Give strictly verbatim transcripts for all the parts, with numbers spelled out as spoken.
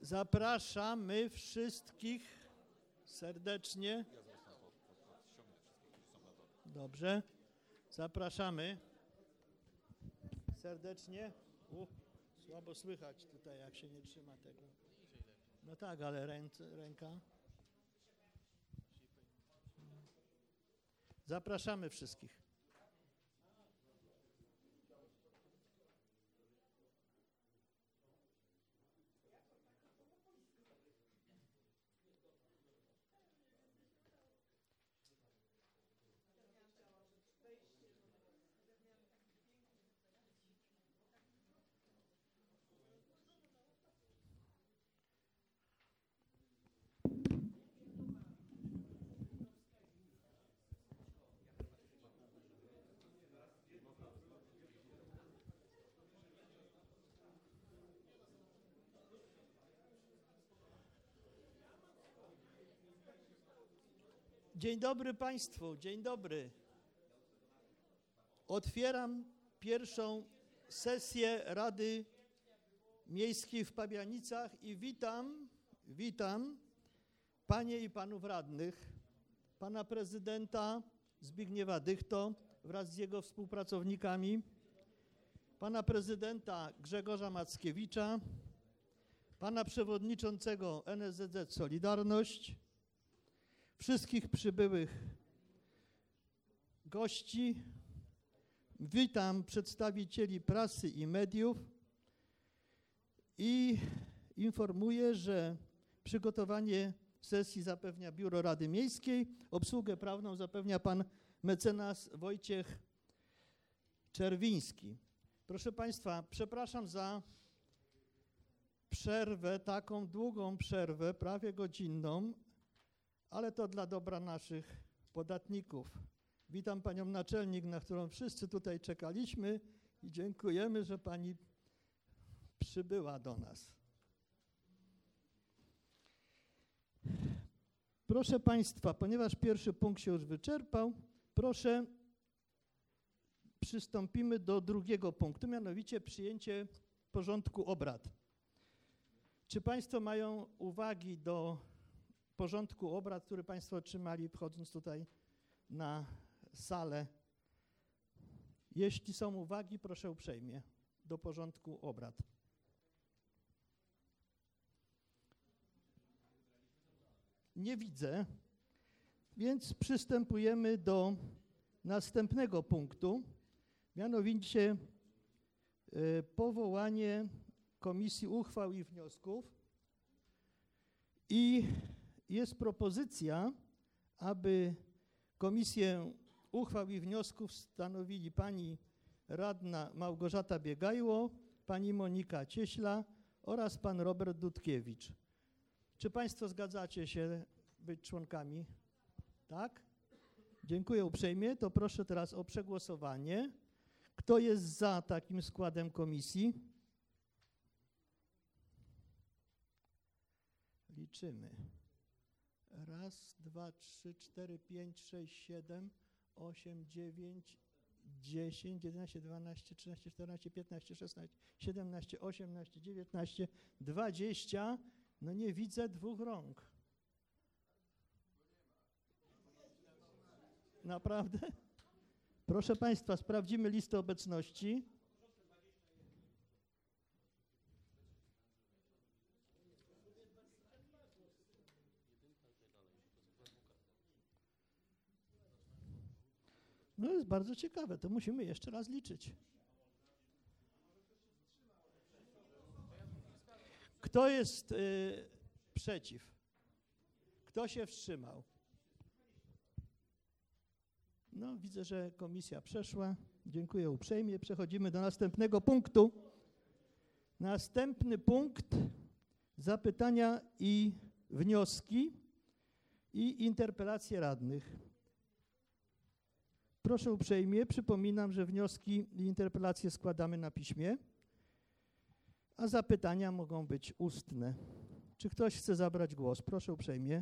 Zapraszamy wszystkich serdecznie. Dobrze. Zapraszamy serdecznie. U, słabo słychać tutaj, jak się nie trzyma tego. No tak, ale ręce, ręka. Zapraszamy wszystkich. Dzień dobry Państwu, dzień dobry. Otwieram pierwszą sesję Rady Miejskiej w Pabianicach i witam, witam Panie i Panów Radnych, Pana Prezydenta Zbigniewa Dychto wraz z jego współpracownikami, Pana Prezydenta Grzegorza Mackiewicza, Pana Przewodniczącego N S Z Z Solidarność, wszystkich przybyłych gości. Witam przedstawicieli prasy i mediów i informuję, że przygotowanie sesji zapewnia Biuro Rady Miejskiej, obsługę prawną zapewnia pan mecenas Wojciech Czerwiński. Proszę Państwa, przepraszam za przerwę, taką długą przerwę, prawie godzinną, ale to dla dobra naszych podatników. Witam Panią Naczelnik, na którą wszyscy tutaj czekaliśmy i dziękujemy, że Pani przybyła do nas. Proszę Państwa, ponieważ pierwszy punkt się już wyczerpał, proszę, przystąpimy do drugiego punktu, mianowicie przyjęcie porządku obrad. Czy Państwo mają uwagi do porządku obrad, który Państwo otrzymali wchodząc tutaj na salę? Jeśli są uwagi, proszę uprzejmie do porządku obrad. Nie widzę, więc przystępujemy do następnego punktu, mianowicie y, powołanie Komisji Uchwał i Wniosków. I jest propozycja, aby Komisję Uchwał i Wniosków stanowili pani radna Małgorzata Biegajło, pani Monika Cieśla oraz pan Robert Dudkiewicz. Czy Państwo zgadzacie się być członkami? Tak? Dziękuję uprzejmie. To proszę teraz o przegłosowanie. Kto jest za takim składem komisji? Liczymy. Raz, dwa, trzy, cztery, pięć, sześć, siedem, osiem, dziewięć, dziesięć, jedenaście, dwanaście, trzynaście, czternaście, piętnaście, szesnaście, siedemnaście, osiemnaście, dziewiętnaście, dwadzieścia. No nie widzę dwóch rąk. Naprawdę? Proszę Państwa, sprawdzimy listę obecności. No jest bardzo ciekawe, to musimy jeszcze raz liczyć. Kto jest y, przeciw? Kto się wstrzymał? No, widzę, że komisja przeszła. Dziękuję uprzejmie. Przechodzimy do następnego punktu. Następny punkt: zapytania i wnioski i interpelacje radnych. Proszę uprzejmie, przypominam, że wnioski i interpelacje składamy na piśmie, a zapytania mogą być ustne. Czy ktoś chce zabrać głos? Proszę uprzejmie.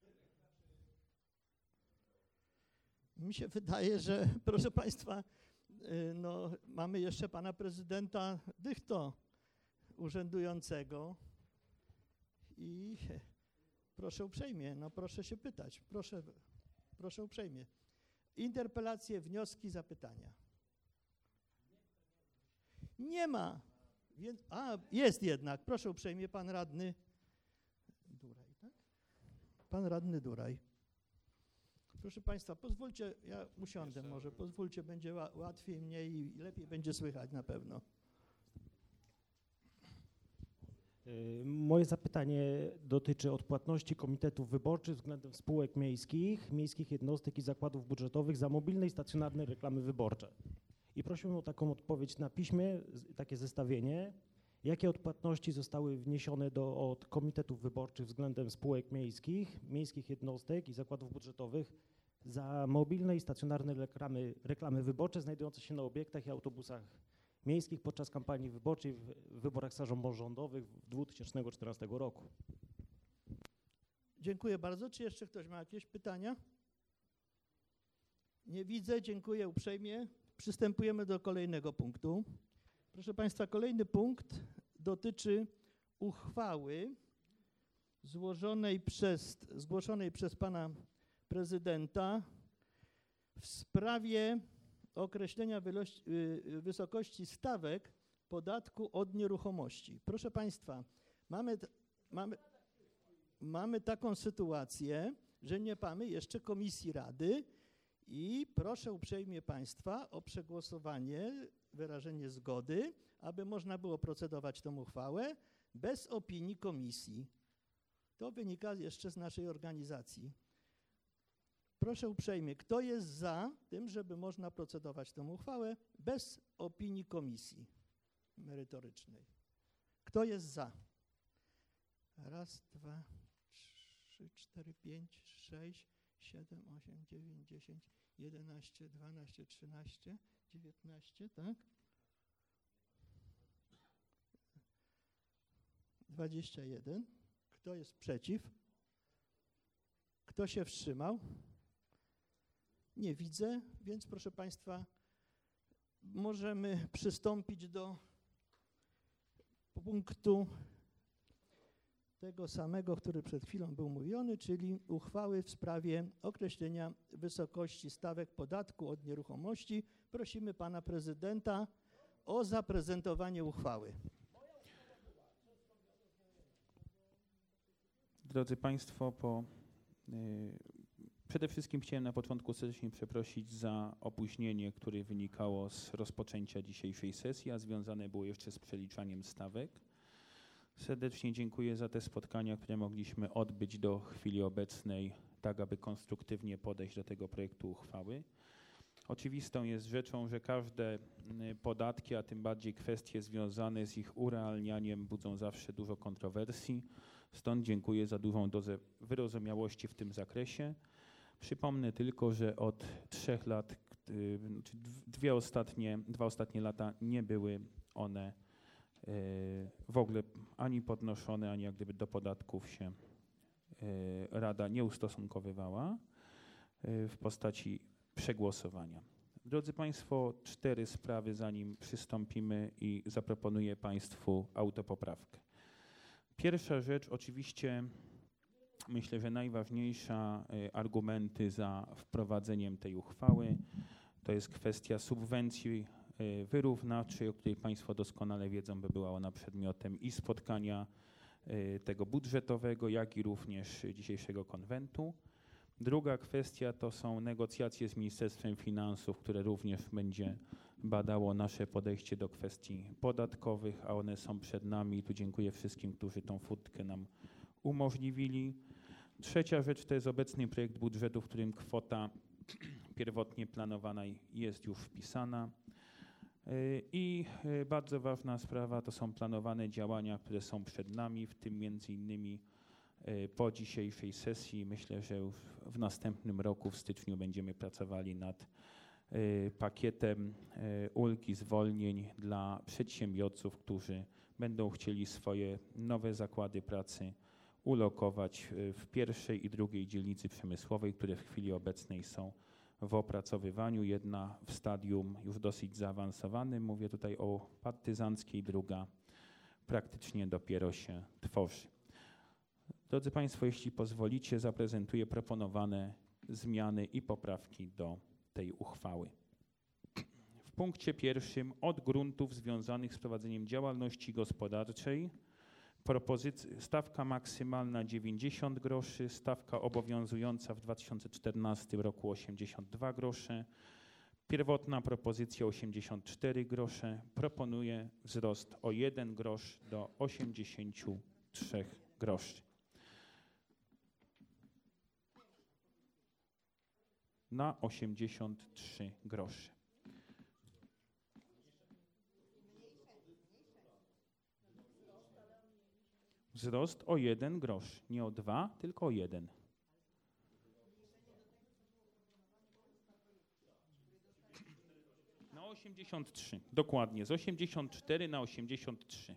Mi się wydaje, że, proszę Państwa, y, no, mamy jeszcze pana prezydenta Dychto urzędującego i proszę uprzejmie, no proszę się pytać, proszę, proszę uprzejmie. Interpelacje, wnioski, zapytania. Nie ma. Więc, a, jest jednak. Proszę uprzejmie, pan radny Duraj, tak? Pan radny Duraj. Proszę państwa, pozwólcie, ja usiądę może, pozwólcie, będzie łatwiej, mniej i lepiej będzie słychać na pewno. Moje zapytanie dotyczy odpłatności komitetów wyborczych względem spółek miejskich, miejskich jednostek i zakładów budżetowych za mobilne i stacjonarne reklamy wyborcze. I prosiłbym o taką odpowiedź na piśmie, takie zestawienie, jakie odpłatności zostały wniesione do, od komitetów wyborczych względem spółek miejskich, miejskich jednostek i zakładów budżetowych za mobilne i stacjonarne reklamy, reklamy wyborcze znajdujące się na obiektach i autobusach miejskich podczas kampanii wyborczej w wyborach samorządowych w dwa tysiące czternastym roku. Dziękuję bardzo. Czy jeszcze ktoś ma jakieś pytania? Nie widzę. Dziękuję uprzejmie. Przystępujemy do kolejnego punktu. Proszę państwa, kolejny punkt dotyczy uchwały złożonej przez, zgłoszonej przez pana prezydenta w sprawie określenia wysokości stawek podatku od nieruchomości. Proszę państwa, mamy, mamy, mamy taką sytuację, że nie mamy jeszcze komisji rady i proszę uprzejmie państwa o przegłosowanie, wyrażenie zgody, aby można było procedować tę uchwałę bez opinii komisji. To wynika jeszcze z naszej organizacji. Proszę uprzejmie, kto jest za tym, żeby można procedować tę uchwałę bez opinii komisji merytorycznej? Kto jest za? Raz, dwa, trzy, cztery, pięć, sześć, siedem, osiem, dziewięć, dziesięć, jedenaście, dwanaście, trzynaście, dziewiętnaście, tak? dwadzieścia jeden. Kto jest przeciw? Kto się wstrzymał? Nie widzę, więc proszę państwa, możemy przystąpić do punktu tego samego, który przed chwilą był mówiony, czyli uchwały w sprawie określenia wysokości stawek podatku od nieruchomości. Prosimy pana prezydenta o zaprezentowanie uchwały. Drodzy państwo, po, yy, przede wszystkim chciałem na początku serdecznie przeprosić za opóźnienie, które wynikało z rozpoczęcia dzisiejszej sesji, a związane było jeszcze z przeliczaniem stawek. Serdecznie dziękuję za te spotkania, które mogliśmy odbyć do chwili obecnej, tak aby konstruktywnie podejść do tego projektu uchwały. Oczywistą jest rzeczą, że każde podatki, a tym bardziej kwestie związane z ich urealnianiem budzą zawsze dużo kontrowersji. Stąd dziękuję za dużą dozę wyrozumiałości w tym zakresie. Przypomnę tylko, że od trzech lat, czy dwie ostatnie, dwa ostatnie lata nie były one w ogóle ani podnoszone, ani jak gdyby do podatków się Rada nie ustosunkowywała w postaci przegłosowania. Drodzy państwo, cztery sprawy, zanim przystąpimy i zaproponuję państwu autopoprawkę. Pierwsza rzecz, oczywiście myślę, że najważniejsza, argumenty za wprowadzeniem tej uchwały to jest kwestia subwencji wyrównawczej, o której państwo doskonale wiedzą, by była ona przedmiotem i spotkania tego budżetowego, jak i również dzisiejszego konwentu. Druga kwestia to są negocjacje z Ministerstwem Finansów, które również będzie badało nasze podejście do kwestii podatkowych, a one są przed nami i tu dziękuję wszystkim, którzy tą furtkę nam umożliwili. Trzecia rzecz to jest obecny projekt budżetu, w którym kwota pierwotnie planowana jest już wpisana. I bardzo ważna sprawa to są planowane działania, które są przed nami, w tym między innymi po dzisiejszej sesji. Myślę, że już w następnym roku, w styczniu, będziemy pracowali nad pakietem ulg i zwolnień dla przedsiębiorców, którzy będą chcieli swoje nowe zakłady pracy ulokować w pierwszej i drugiej dzielnicy przemysłowej, które w chwili obecnej są w opracowywaniu, jedna w stadium już dosyć zaawansowanym. Mówię tutaj o partyzanckiej, druga praktycznie dopiero się tworzy. Drodzy Państwo, jeśli pozwolicie, zaprezentuję proponowane zmiany i poprawki do tej uchwały. W punkcie pierwszym od gruntów związanych z prowadzeniem działalności gospodarczej propozyc- stawka maksymalna dziewięćdziesiąt groszy, stawka obowiązująca w dwa tysiące czternastym roku osiemdziesiąt dwa grosze, pierwotna propozycja osiemdziesiąt cztery grosze, proponuje wzrost o jeden grosz do osiemdziesięciu trzech groszy. Na osiemdziesiąt trzy grosze. Wzrost o jeden grosz, nie o dwa, tylko o jeden. Na osiemdziesiąt trzy, dokładnie, z osiemdziesiąt cztery na osiemdziesiąt trzy.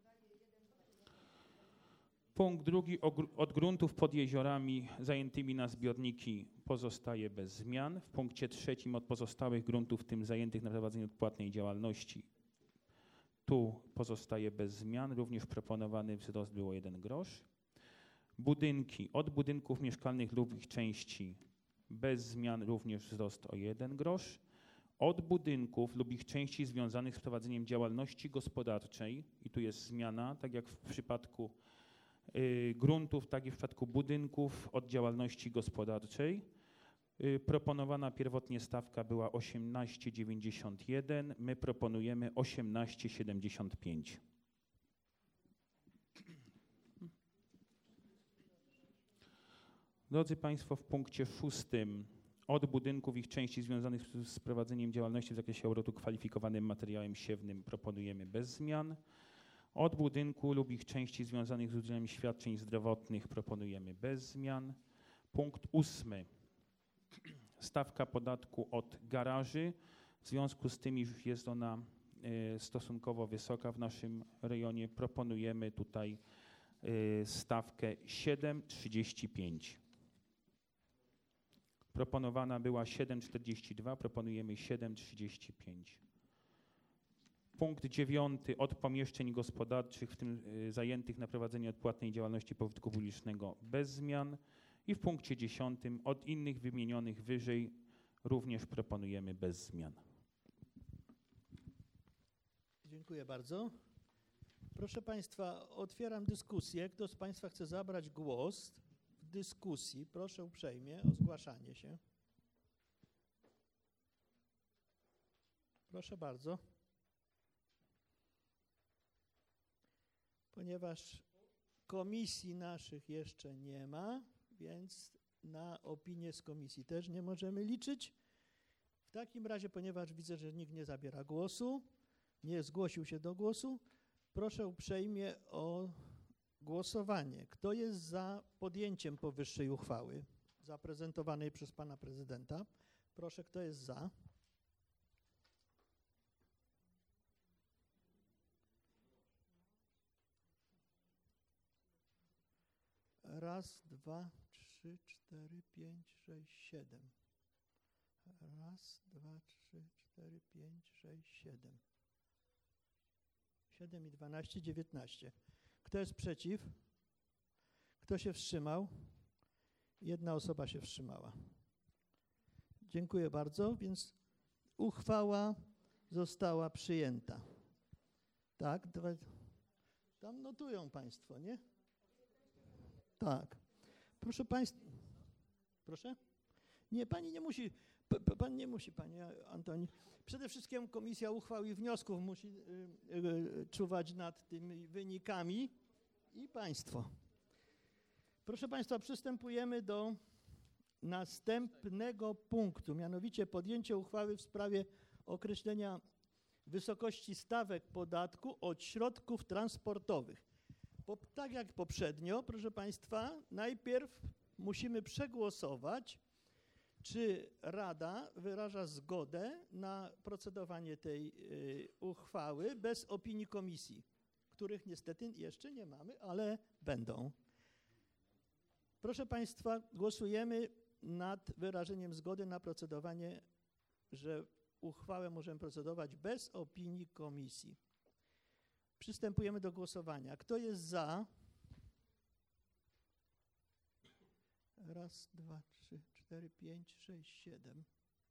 Punkt drugi, od gruntów pod jeziorami zajętymi na zbiorniki pozostaje bez zmian. W punkcie trzecim od pozostałych gruntów, w tym zajętych na prowadzeniu odpłatnej działalności, tu pozostaje bez zmian, również proponowany wzrost było jeden grosz. Budynki, od budynków mieszkalnych lub ich części bez zmian, również wzrost o jeden grosz. Od budynków lub ich części związanych z prowadzeniem działalności gospodarczej, i tu jest zmiana, tak jak w przypadku y, gruntów, tak i w przypadku budynków od działalności gospodarczej. Y, proponowana pierwotnie stawka była osiemnaście dziewięćdziesiąt jeden, my proponujemy osiemnaście siedemdziesiąt pięć. Drodzy Państwo, w punkcie szóstym od budynków ich części związanych z, z prowadzeniem działalności w zakresie obrotu kwalifikowanym materiałem siewnym proponujemy bez zmian. Od budynku lub ich części związanych z udzielaniem świadczeń zdrowotnych proponujemy bez zmian. Punkt ósmy. Stawka podatku od garaży. W związku z tym, iż jest ona y, stosunkowo wysoka w naszym rejonie, proponujemy tutaj y, stawkę siedem trzydzieści pięć. Proponowana była siedem czterdzieści dwa, proponujemy siedem trzydzieści pięć. Punkt dziewiąty od pomieszczeń gospodarczych, w tym y, zajętych na prowadzenie odpłatnej działalności pożytku publicznego bez zmian. I w punkcie dziesiątym od innych wymienionych wyżej również proponujemy bez zmian. Dziękuję bardzo. Proszę Państwa, otwieram dyskusję. Kto z Państwa chce zabrać głos w dyskusji, proszę uprzejmie o zgłaszanie się. Proszę bardzo. Ponieważ komisji naszych jeszcze nie ma, więc na opinię z komisji też nie możemy liczyć. W takim razie, ponieważ widzę, że nikt nie zabiera głosu, nie zgłosił się do głosu, proszę uprzejmie o głosowanie. Kto jest za podjęciem powyższej uchwały zaprezentowanej przez pana prezydenta? Proszę, kto jest za? Raz, dwa, trzy, cztery, pięć, sześć, siedem. Raz, dwa, trzy, cztery, pięć, sześć, siedem. Siedem i dwanaście, dziewiętnaście. Kto jest przeciw? Kto się wstrzymał? Jedna osoba się wstrzymała. Dziękuję bardzo, więc uchwała została przyjęta. Tak, tam notują Państwo, nie? Tak. Proszę Państwa, proszę? Nie, Pani nie musi, p, p, Pan nie musi, Panie Antoni. Przede wszystkim Komisja Uchwał i Wniosków musi y, y, czuwać nad tymi wynikami i Państwo. Proszę Państwa, przystępujemy do następnego punktu, mianowicie podjęcie uchwały w sprawie określenia wysokości stawek podatku od środków transportowych. Po, tak jak poprzednio, proszę Państwa, najpierw musimy przegłosować, czy Rada wyraża zgodę na procedowanie tej y, uchwały bez opinii komisji, których niestety jeszcze nie mamy, ale będą. Proszę Państwa, głosujemy nad wyrażeniem zgody na procedowanie, że uchwałę możemy procedować bez opinii komisji. Przystępujemy do głosowania. Kto jest za? Raz, dwa, trzy, cztery, pięć, sześć, siedem.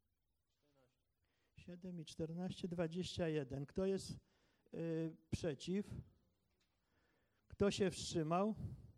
Siedem i czternaście, dwadzieścia jeden. Kto jest y, przeciw? Kto się wstrzymał?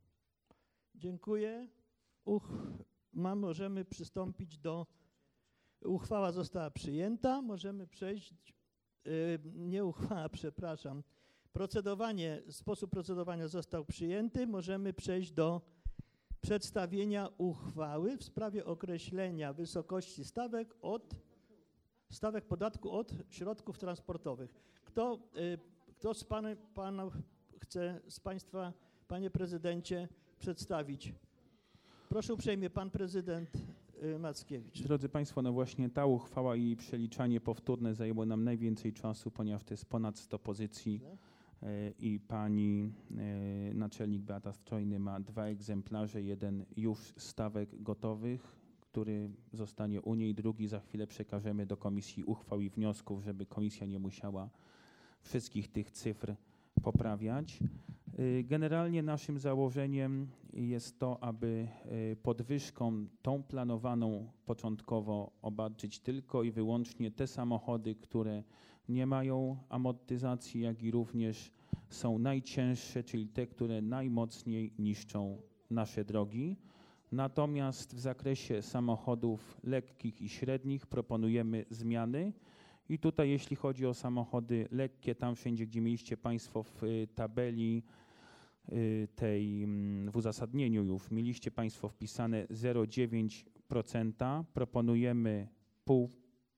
Dziękuję. Uch, ma, możemy przystąpić do... Uchwała została przyjęta. Możemy przejść... Y, nie uchwała, przepraszam. Procedowanie, sposób procedowania został przyjęty. Możemy przejść do przedstawienia uchwały w sprawie określenia wysokości stawek od stawek podatku od środków transportowych. Kto, y, kto z pan, panów chce z Państwa, Panie Prezydencie, przedstawić? Proszę uprzejmie, Pan Prezydent y, Mackiewicz. Drodzy Państwo, no właśnie ta uchwała i jej przeliczanie powtórne zajęło nam najwięcej czasu, ponieważ to jest ponad sto pozycji y, i pani y, naczelnik Beata Strojny ma dwa egzemplarze, jeden już stawek gotowych, który zostanie u niej, drugi za chwilę przekażemy do Komisji Uchwał i Wniosków, żeby komisja nie musiała wszystkich tych cyfr poprawiać. Generalnie naszym założeniem jest to, aby podwyżką tą planowaną początkowo obarczyć tylko i wyłącznie te samochody, które nie mają amortyzacji, jak i również są najcięższe, czyli te, które najmocniej niszczą nasze drogi. Natomiast w zakresie samochodów lekkich i średnich proponujemy zmiany i tutaj jeśli chodzi o samochody lekkie, tam wszędzie, gdzie mieliście Państwo w tabeli tej, w uzasadnieniu już, mieliście Państwo wpisane zero przecinek dziewięć procent, proponujemy pół,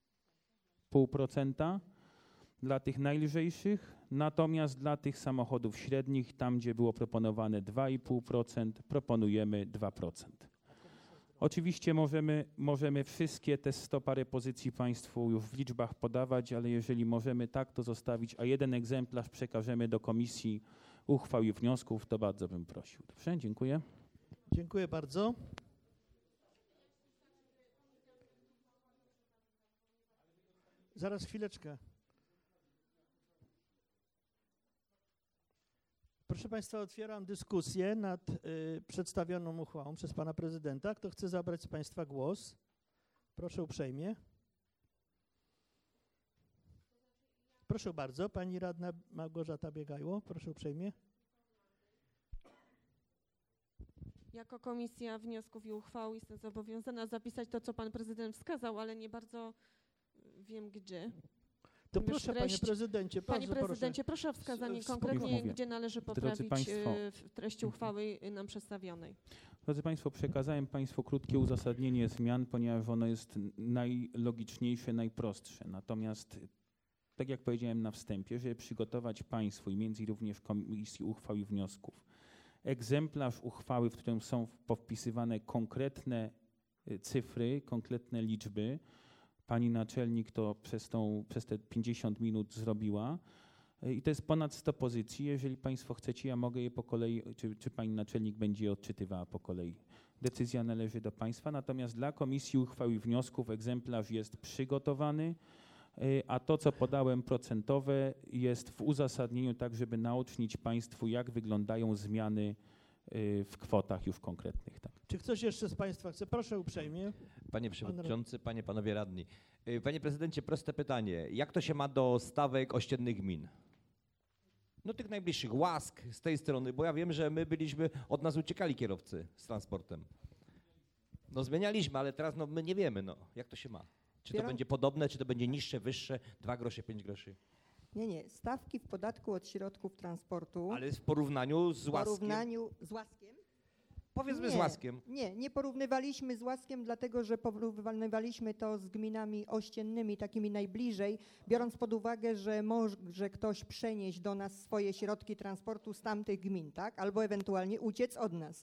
pół procenta dla tych najlżejszych, natomiast dla tych samochodów średnich, tam gdzie było proponowane dwa i pół procent, proponujemy dwa procent. Oczywiście możemy, możemy wszystkie te sto parę pozycji Państwu już w liczbach podawać, ale jeżeli możemy tak to zostawić, a jeden egzemplarz przekażemy do Komisji Uchwał i Wniosków, to bardzo bym prosił. Dobrze, dziękuję. Dziękuję bardzo. Zaraz chwileczkę. Proszę Państwa, otwieram dyskusję nad y, przedstawioną uchwałą przez Pana Prezydenta. Kto chce zabrać z Państwa głos? Proszę uprzejmie. Proszę bardzo, Pani Radna Małgorzata Biegajło. Proszę uprzejmie. Jako Komisja Wniosków i Uchwał jestem zobowiązana zapisać to, co Pan Prezydent wskazał, ale nie bardzo wiem gdzie. To proszę, treść, Panie Prezydencie. Panie Prezydencie, proszę, proszę o wskazanie konkretnie, gdzie należy poprawić Państwo, w treści uchwały nam przedstawionej. Drodzy Państwo, przekazałem Państwu krótkie uzasadnienie zmian, ponieważ ono jest najlogiczniejsze, najprostsze. Natomiast, tak jak powiedziałem na wstępie, żeby przygotować Państwu i między innymi również Komisji Uchwał i Wniosków egzemplarz uchwały, w którym są powpisywane konkretne cyfry, konkretne liczby. Pani naczelnik to przez, tą, przez te pięćdziesiąt minut zrobiła i to jest ponad sto pozycji. Jeżeli Państwo chcecie, ja mogę je po kolei, czy, czy Pani naczelnik będzie je odczytywała po kolei. Decyzja należy do Państwa, natomiast dla Komisji Uchwał i Wniosków egzemplarz jest przygotowany, a to, co podałem procentowe, jest w uzasadnieniu tak, żeby naocznić Państwu, jak wyglądają zmiany w kwotach już konkretnych. Tak. Czy ktoś jeszcze z Państwa chce? Proszę uprzejmie. Panie Przewodniczący, Panie, Panowie Radni. Panie Prezydencie, proste pytanie. Jak to się ma do stawek ościennych gmin? No tych najbliższych, Łask z tej strony, bo ja wiem, że my byliśmy, od nas uciekali kierowcy z transportem. No zmienialiśmy, ale teraz no, my nie wiemy, no, jak to się ma. Czy to będzie podobne, czy to będzie niższe, wyższe, dwa grosze, pięć groszy? Nie, nie. Stawki w podatku od środków transportu. Ale w porównaniu z Łaskiem? W porównaniu z Łaskiem? Powiedzmy nie, z Łaskiem. Nie, nie porównywaliśmy z Łaskiem, dlatego że porównywaliśmy to z gminami ościennymi, takimi najbliżej, biorąc pod uwagę, że może ktoś przenieść do nas swoje środki transportu z tamtych gmin, tak? Albo ewentualnie uciec od nas.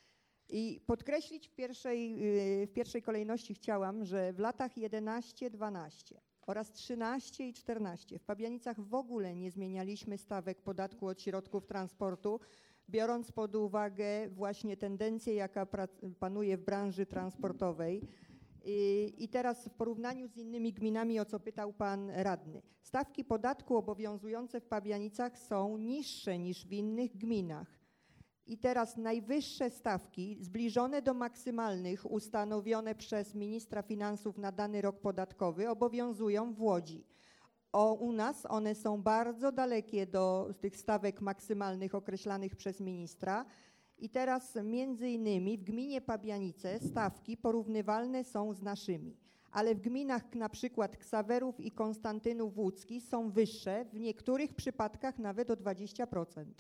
I podkreślić w pierwszej, w pierwszej kolejności chciałam, że w latach jedenaście dwanaście oraz trzynaście i czternaście w Pabianicach w ogóle nie zmienialiśmy stawek podatku od środków transportu, biorąc pod uwagę właśnie tendencję, jaka pra- panuje w branży transportowej. I, I teraz w porównaniu z innymi gminami, o co pytał pan radny, stawki podatku obowiązujące w Pabianicach są niższe niż w innych gminach. I teraz najwyższe stawki, zbliżone do maksymalnych, ustanowione przez ministra finansów na dany rok podatkowy, obowiązują w Łodzi. O, u nas one są bardzo dalekie do tych stawek maksymalnych określanych przez ministra. I teraz między innymi w gminie Pabianice stawki porównywalne są z naszymi, ale w gminach na przykład Ksawerów i Konstantynów Łódzki są wyższe, w niektórych przypadkach nawet o dwadzieścia procent.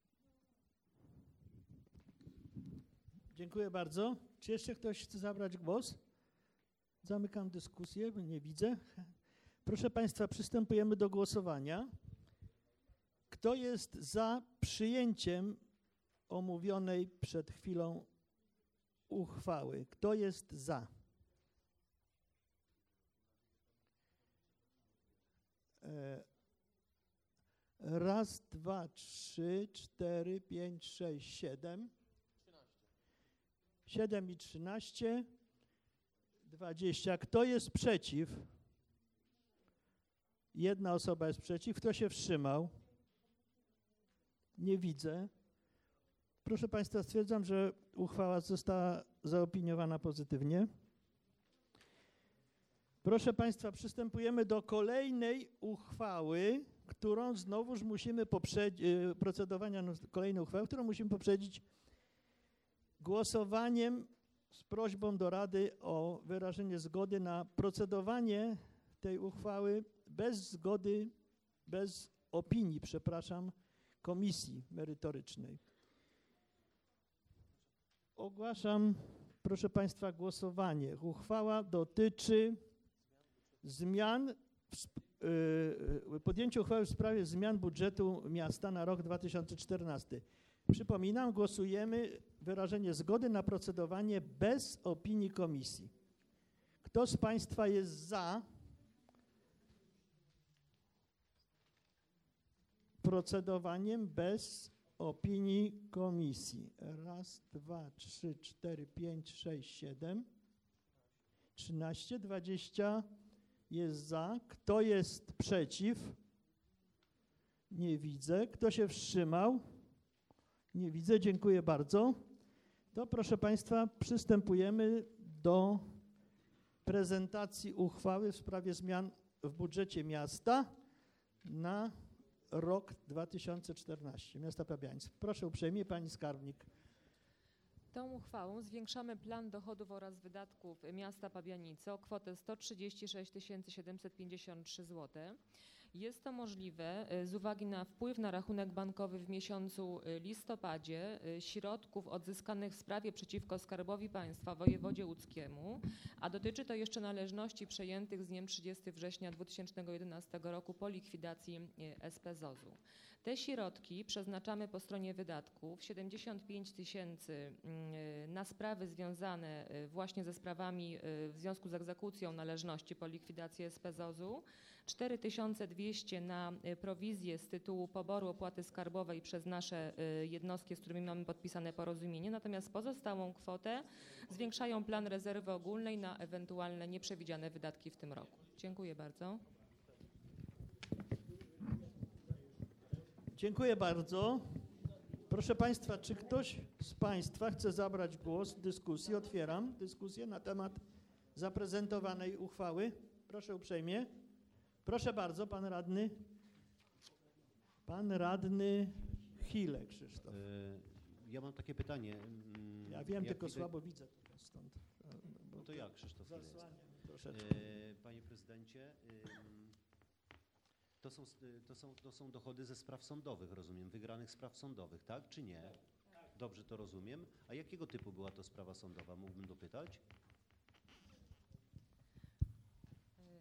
Dziękuję bardzo. Czy jeszcze ktoś chce zabrać głos? Zamykam dyskusję, bo nie widzę. Proszę Państwa, przystępujemy do głosowania. Kto jest za przyjęciem omówionej przed chwilą uchwały? Kto jest za? Raz, dwa, trzy, cztery, pięć, sześć, siedem. Siedem i trzynaście. Dwadzieścia. Kto jest przeciw? Jedna osoba jest przeciw. Kto się wstrzymał? Nie widzę. Proszę Państwa, stwierdzam, że uchwała została zaopiniowana pozytywnie. Proszę Państwa, przystępujemy do kolejnej uchwały, którą znowuż musimy poprzedzić, procedowania nad kolejną uchwałą, którą musimy poprzedzić głosowaniem z prośbą do Rady o wyrażenie zgody na procedowanie tej uchwały bez zgody, bez opinii, przepraszam, komisji merytorycznej. Ogłaszam, proszę Państwa, głosowanie. Uchwała dotyczy zmian, w, yy, podjęcia uchwały w sprawie zmian budżetu miasta na rok dwa tysiące czternasty. Przypominam, głosujemy wyrażenie zgody na procedowanie bez opinii komisji. Kto z Państwa jest za procedowaniem bez opinii komisji? Raz, dwa, trzy, cztery, pięć, sześć, siedem, trzynaście, dwadzieścia jest za. Kto jest przeciw? Nie widzę. Kto się wstrzymał? Nie widzę. Dziękuję bardzo. To proszę Państwa, przystępujemy do prezentacji uchwały w sprawie zmian w budżecie miasta na rok dwa tysiące czternasty. Miasta Pabiańsk. Proszę uprzejmie, Pani Skarbnik. Tą uchwałą zwiększamy plan dochodów oraz wydatków miasta Pabianice o kwotę sto trzydzieści sześć tysięcy siedemset pięćdziesiąt trzy złote. Jest to możliwe z uwagi na wpływ na rachunek bankowy w miesiącu listopadzie środków odzyskanych w sprawie przeciwko Skarbowi Państwa wojewodzie łódzkiemu, a dotyczy to jeszcze należności przejętych z dniem trzydziestego września dwa tysiące jedenastego roku po likwidacji S P Z O Z-u. Te środki przeznaczamy po stronie wydatków, siedemdziesiąt pięć tysięcy na sprawy związane właśnie ze sprawami w związku z egzekucją należności po likwidacji S P Z O Z-u, cztery tysiące dwieście na prowizję z tytułu poboru opłaty skarbowej przez nasze jednostki, z którymi mamy podpisane porozumienie, natomiast pozostałą kwotę zwiększają plan rezerwy ogólnej na ewentualne nieprzewidziane wydatki w tym roku. Dziękuję bardzo. Dziękuję bardzo. Proszę Państwa, czy ktoś z Państwa chce zabrać głos w dyskusji? Otwieram dyskusję na temat zaprezentowanej uchwały. Proszę uprzejmie. Proszę bardzo, Pan Radny. Pan Radny Chile, Krzysztof. Ja mam takie pytanie. Ja wiem, Jak tylko widać- słabo widzę tutaj stąd. No to ja, Krzysztof Chile jestem. Zasłaniam troszeczkę. E, Panie prezydencie, ym, to są, to, są, to są dochody ze spraw sądowych, rozumiem, wygranych spraw sądowych, tak czy nie? Dobrze to rozumiem. A jakiego typu była to sprawa sądowa, mógłbym dopytać?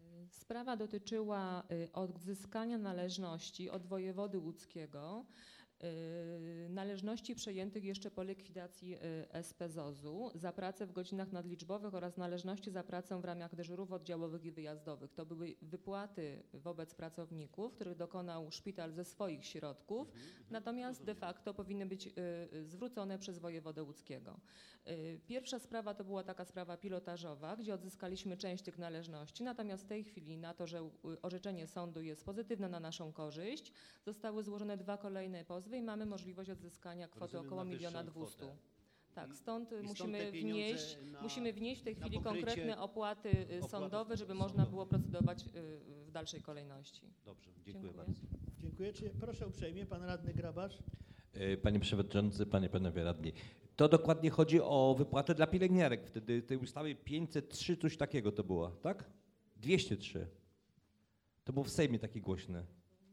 Sprawa dotyczyła odzyskania należności od wojewody łódzkiego Yy, Należności przejętych jeszcze po likwidacji yy, S P Z O Z-u za pracę w godzinach nadliczbowych oraz należności za pracę w ramach dyżurów oddziałowych i wyjazdowych. To były wypłaty wobec pracowników, których dokonał szpital ze swoich środków, natomiast de facto powinny być yy, zwrócone przez wojewodę łódzkiego. Yy, Pierwsza sprawa to była taka sprawa pilotażowa, gdzie odzyskaliśmy część tych należności, natomiast w tej chwili na to, że yy, orzeczenie sądu jest pozytywne na naszą korzyść, zostały złożone dwa kolejne pozwy i mamy możliwość odzyskania kwoty Rozumiem, około na miliona wyższą dwustu. kwotę. Tak, I- stąd i stąd musimy te pieniądze wnieść, na- musimy wnieść w tej na chwili pokrycie konkretne opłaty y, opłat sądowe, żeby można sądowych. było procedować y, w dalszej kolejności. Dobrze, dziękuję, Dziękuję. bardzo. Dziękuję. Czy, proszę uprzejmie, pan radny Grabarz. E, Panie Przewodniczący, Panie, Panowie Radni. To dokładnie chodzi o wypłatę dla pielęgniarek. Wtedy tej ustawy pięćset trzy, coś takiego to było, tak? dwieście trzy. To było w Sejmie takie głośne.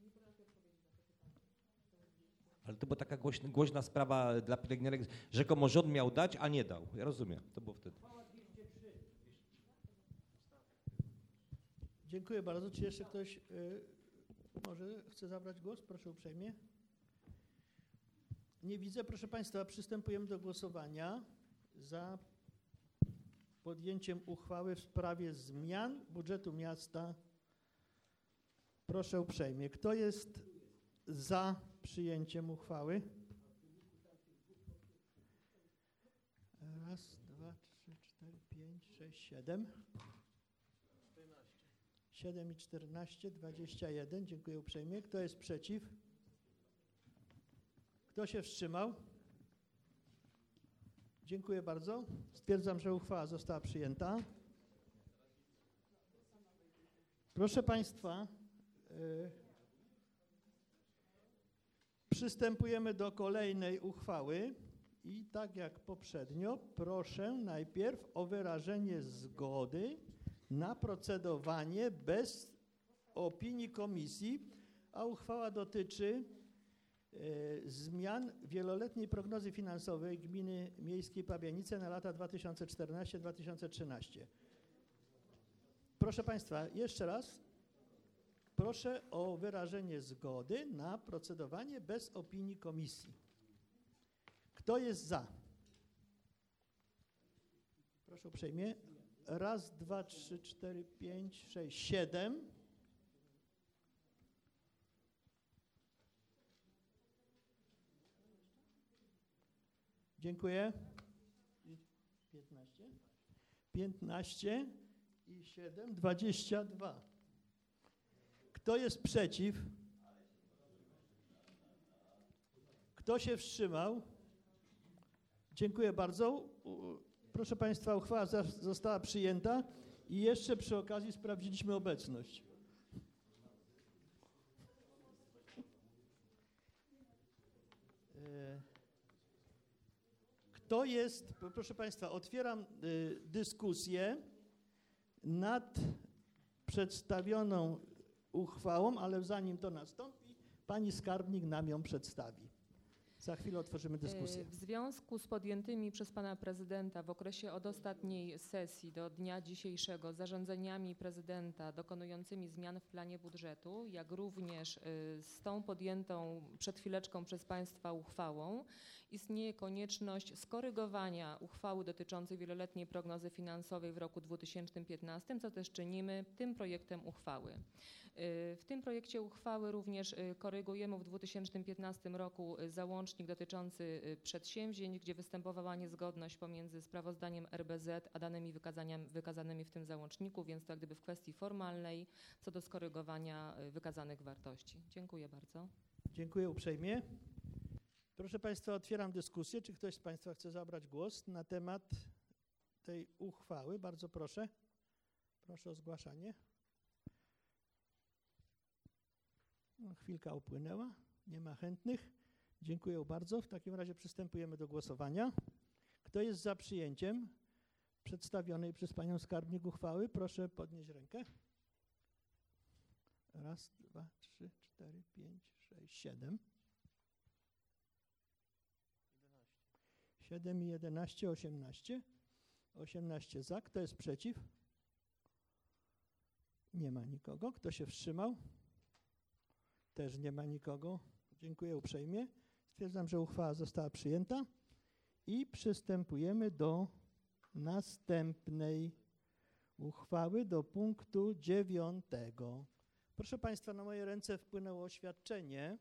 Ale to była taka głośna, głośna sprawa dla pielęgniarek, rzekomo rząd miał dać, a nie dał. Ja rozumiem, to było wtedy. Dziękuję bardzo. Czy jeszcze ktoś y, może chce zabrać głos? Proszę uprzejmie. Nie widzę. Proszę Państwa, przystępujemy do głosowania za podjęciem uchwały w sprawie zmian budżetu miasta. Proszę uprzejmie. Kto jest za przyjęciem uchwały? Raz, dwa, trzy, cztery, pięć, sześć, siedem. siedem i czternaście, dwadzieścia jeden. Dziękuję uprzejmie. Kto jest przeciw? Kto się wstrzymał? Dziękuję bardzo. Stwierdzam, że uchwała została przyjęta. Proszę Państwa, y, przystępujemy do kolejnej uchwały i tak jak poprzednio proszę najpierw o wyrażenie zgody na procedowanie bez opinii komisji, a uchwała dotyczy e, zmian wieloletniej prognozy finansowej gminy miejskiej Pabianice na lata dwa tysiące czternaście do dwa tysiące trzynaście. Proszę Państwa, jeszcze raz proszę o wyrażenie zgody na procedowanie bez opinii komisji. Kto jest za? Proszę uprzejmie. Raz, dwa, trzy, cztery, pięć, sześć, siedem. Dziękuję. piętnaście. piętnaście i siedem, dwadzieścia dwa. Kto jest przeciw? Kto się wstrzymał? Dziękuję bardzo. U- Proszę Państwa, uchwała za- została przyjęta i jeszcze przy okazji sprawdziliśmy obecność. E, Kto jest, p- proszę Państwa, otwieram y, dyskusję nad przedstawioną uchwałą, ale zanim to nastąpi, pani skarbnik nam ją przedstawi. Za chwilę otworzymy dyskusję. W związku z podjętymi przez pana prezydenta w okresie od ostatniej sesji do dnia dzisiejszego zarządzeniami prezydenta dokonującymi zmian w planie budżetu, jak również y, z tą podjętą przed chwileczką przez państwa uchwałą, istnieje konieczność skorygowania uchwały dotyczącej wieloletniej prognozy finansowej w roku dwa tysiące piętnastym, co też czynimy tym projektem uchwały. W tym projekcie uchwały również korygujemy w dwa tysiące piętnastym roku załącznik dotyczący przedsięwzięć, gdzie występowała niezgodność pomiędzy sprawozdaniem R B Z a danymi wykazaniami, wykazanymi w tym załączniku, więc to jak gdyby w kwestii formalnej co do skorygowania wykazanych wartości. Dziękuję bardzo. Dziękuję uprzejmie. Proszę Państwa, otwieram dyskusję. Czy ktoś z Państwa chce zabrać głos na temat tej uchwały? Bardzo proszę. Proszę o zgłaszanie. No, chwilka upłynęła. Nie ma chętnych. Dziękuję bardzo. W takim razie przystępujemy do głosowania. Kto jest za przyjęciem przedstawionej przez Panią Skarbnik uchwały? Proszę podnieść rękę. Raz, dwa, trzy, cztery, pięć, sześć, siedem. siedem i jedenaście, osiemnaście. osiemnaście za. Kto jest przeciw? Nie ma nikogo. Kto się wstrzymał? Też nie ma nikogo. Dziękuję uprzejmie. Stwierdzam, że uchwała została przyjęta i przystępujemy do następnej uchwały, do punktu dziewiątego. Proszę Państwa, na moje ręce wpłynęło oświadczenie,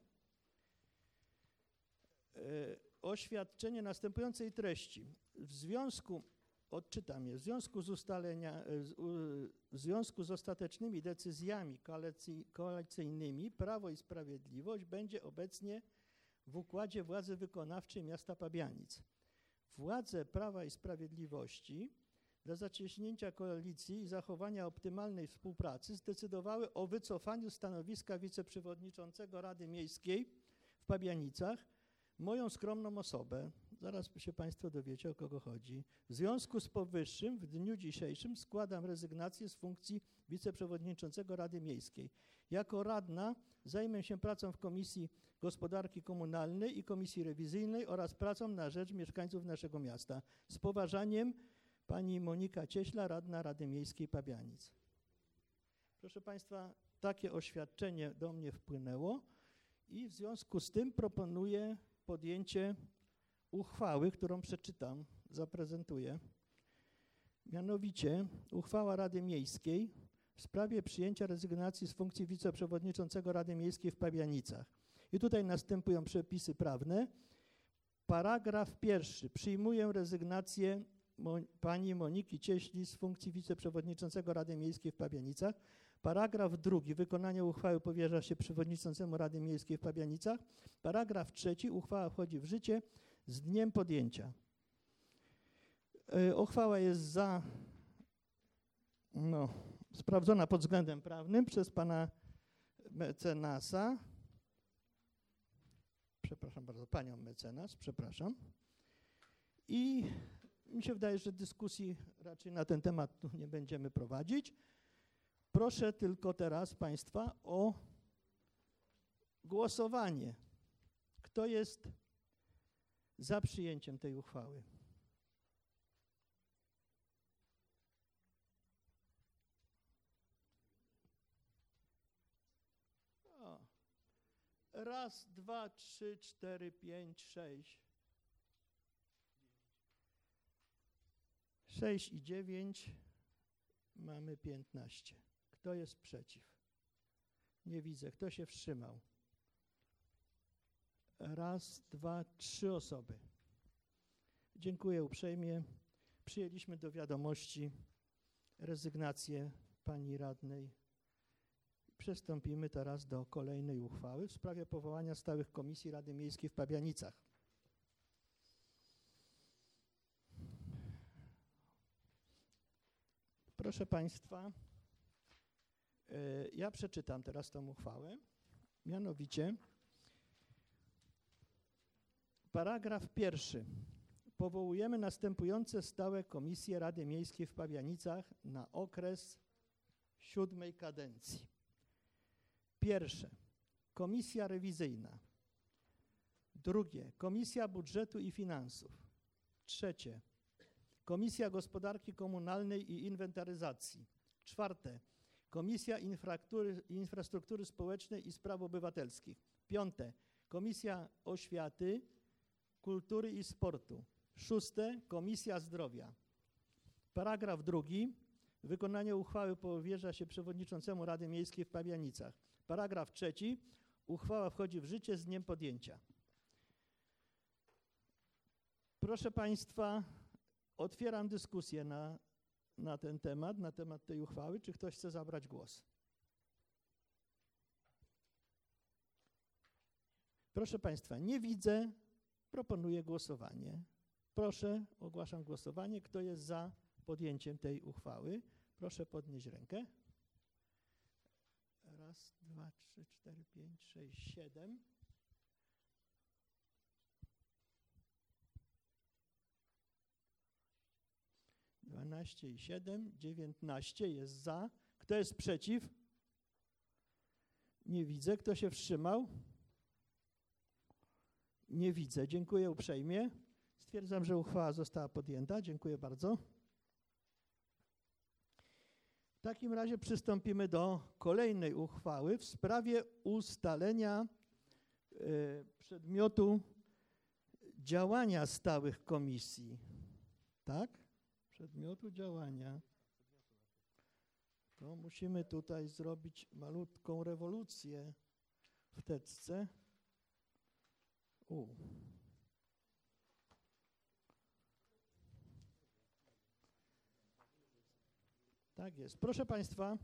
e, oświadczenie następującej treści. W związku, odczytam je, w związku z ustalenia, z, u, w związku z ostatecznymi decyzjami koalicji, koalicyjnymi Prawo i Sprawiedliwość będzie obecnie w układzie władzy wykonawczej miasta Pabianic. Władze Prawa i Sprawiedliwości dla zacieśnienia koalicji i zachowania optymalnej współpracy zdecydowały o wycofaniu stanowiska wiceprzewodniczącego Rady Miejskiej w Pabianicach, moją skromną osobę. Zaraz się Państwo dowiecie, o kogo chodzi. W związku z powyższym w dniu dzisiejszym składam rezygnację z funkcji wiceprzewodniczącego Rady Miejskiej. Jako radna zajmę się pracą w Komisji Gospodarki Komunalnej i Komisji Rewizyjnej oraz pracą na rzecz mieszkańców naszego miasta. Z poważaniem, pani Monika Cieśla, radna Rady Miejskiej Pabianic. Proszę Państwa, takie oświadczenie do mnie wpłynęło i w związku z tym proponuję podjęcie uchwały, którą przeczytam, zaprezentuję. Mianowicie uchwała Rady Miejskiej w sprawie przyjęcia rezygnacji z funkcji wiceprzewodniczącego Rady Miejskiej w Pabianicach. I tutaj następują przepisy prawne. Paragraf pierwszy. Przyjmuję rezygnację Mo- pani Moniki Cieśli z funkcji wiceprzewodniczącego Rady Miejskiej w Pabianicach. Paragraf drugi. Wykonanie uchwały powierza się przewodniczącemu Rady Miejskiej w Pabianicach. Paragraf trzeci. Uchwała wchodzi w życie z dniem podjęcia. E, uchwała jest za, no, sprawdzona pod względem prawnym przez pana mecenasa. Przepraszam bardzo, panią mecenas, przepraszam. I mi się wydaje, że dyskusji raczej na ten temat tu nie będziemy prowadzić. Proszę tylko teraz Państwa o głosowanie. Kto jest za przyjęciem tej uchwały? O. Raz, dwa, trzy, cztery, pięć, sześć. Sześć i dziewięć. Mamy piętnaście. Kto jest przeciw? Nie widzę. Kto się wstrzymał? Raz, dwa, trzy osoby. Dziękuję uprzejmie. Przyjęliśmy do wiadomości rezygnację pani radnej. Przystąpimy teraz do kolejnej uchwały w sprawie powołania stałych komisji Rady Miejskiej w Pabianicach. Proszę Państwa, ja przeczytam teraz tą uchwałę. Mianowicie paragraf pierwszy. Powołujemy następujące stałe komisje Rady Miejskiej w Pabianicach na okres siódmej kadencji. Pierwsze, komisja rewizyjna. Drugie, komisja budżetu i finansów. Trzecie, komisja gospodarki komunalnej i inwentaryzacji. Czwarte, komisja infrastruktury, infrastruktury społecznej i spraw obywatelskich. Piąte, komisja oświaty, kultury i sportu. Szóste, komisja zdrowia. Paragraf drugi. Wykonanie uchwały powierza się przewodniczącemu Rady Miejskiej w Pabianicach. Paragraf trzeci. Uchwała wchodzi w życie z dniem podjęcia. Proszę Państwa, otwieram dyskusję na, na ten temat, na temat tej uchwały. Czy ktoś chce zabrać głos? Proszę Państwa, nie widzę. Proponuję głosowanie. Proszę, ogłaszam głosowanie. Kto jest za podjęciem tej uchwały? Proszę podnieść rękę. Raz, dwa, trzy, cztery, pięć, sześć, siedem. Dwanaście i siedem, dziewiętnaście jest za. Kto jest przeciw? Nie widzę. Kto się wstrzymał? Nie widzę. Dziękuję uprzejmie. Stwierdzam, że uchwała została podjęta. Dziękuję bardzo. W takim razie przystąpimy do kolejnej uchwały w sprawie ustalenia y, przedmiotu działania stałych komisji, tak? Przedmiotu działania. To musimy tutaj zrobić malutką rewolucję w teczce. U. Tak jest. Proszę Państwa.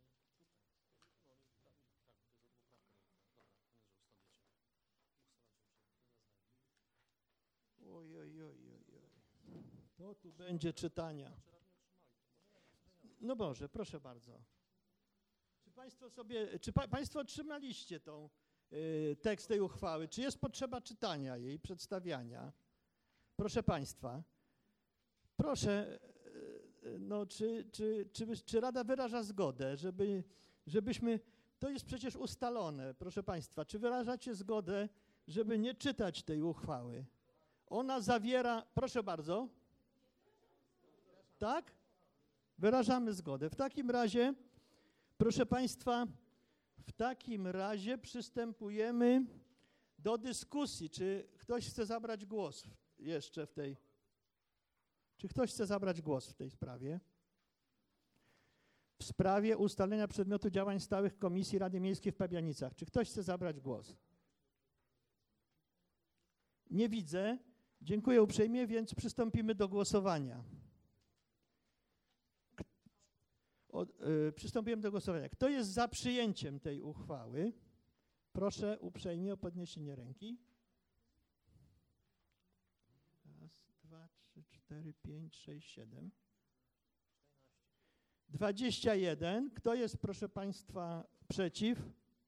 Oj, oj, oj, oj, oj. To tu będzie czytania. No Boże, proszę bardzo. Czy Państwo sobie, czy pa, Państwo otrzymaliście tą y, tekst tej uchwały? Czy jest potrzeba czytania jej, przedstawiania? Proszę Państwa, proszę, y, no, czy, czy, czy, czy Rada wyraża zgodę, żeby, żebyśmy, to jest przecież ustalone, proszę Państwa, czy wyrażacie zgodę, żeby nie czytać tej uchwały? Ona zawiera, proszę bardzo, tak? Wyrażamy zgodę. W takim razie, proszę Państwa, w takim razie przystępujemy do dyskusji. Czy ktoś chce zabrać głos jeszcze w tej, czy ktoś chce zabrać głos w tej sprawie? W sprawie ustalenia przedmiotu działań stałych Komisji Rady Miejskiej w Pabianicach. Czy ktoś chce zabrać głos? Nie widzę. Dziękuję uprzejmie, więc przystąpimy do głosowania. O, y, przystąpimy do głosowania. Kto jest za przyjęciem tej uchwały? Proszę uprzejmie o podniesienie ręki. Raz, dwa, trzy, cztery, pięć, sześć, siedem. Dwadzieścia jeden. Kto jest, proszę Państwa, przeciw?